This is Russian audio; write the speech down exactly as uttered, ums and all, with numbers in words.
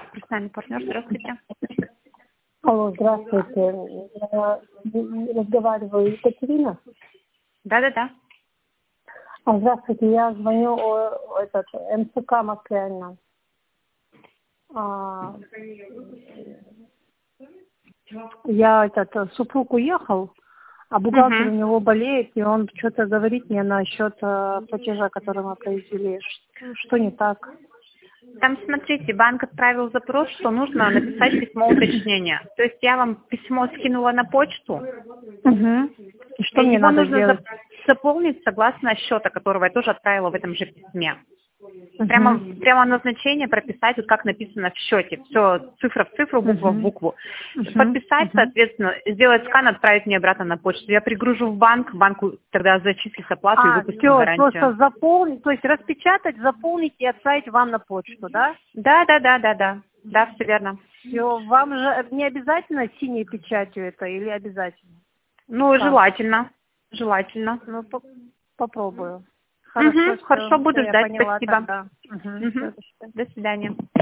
Профессиональный партнер, здравствуйте. Алло, здравствуйте. Я разговариваю Екатерина. Да-да-да. А, здравствуйте, я звоню о, о этот, МСК Москве. А, я этот, супруг уехал, а бухгалтер Угу. у него болеет, и он что-то говорит мне насчет э, платежа, который мы произвели. Что, что не так? Там, смотрите, банк отправил запрос, что нужно написать письмо уточнения. То есть я вам письмо скинула на почту. Угу. И что и мне его надо нужно сделать? заполнить согласно счета, которого я тоже отправила в этом же письме. Угу. Прямо, прямо назначение прописать, вот как написано в счете. Все цифра в цифру, буква Угу. в букву. Угу. Подписать, Угу. соответственно, сделать скан, отправить мне обратно на почту. Я пригружу в банк, банку тогда зачислит оплату и А, выпустим все, гарантию. просто заполнить, то есть распечатать, заполнить и отправить вам на почту, да? Да, да, да, да, да. Да, все верно. Все, вам же не обязательно синей печатью это или обязательно? Ну, Как? желательно. Желательно. Ну, по- попробую. Хорошо, Угу, все, хорошо, буду я ждать. поняла Спасибо. тогда. Угу, Угу. все, до свидания. До свидания.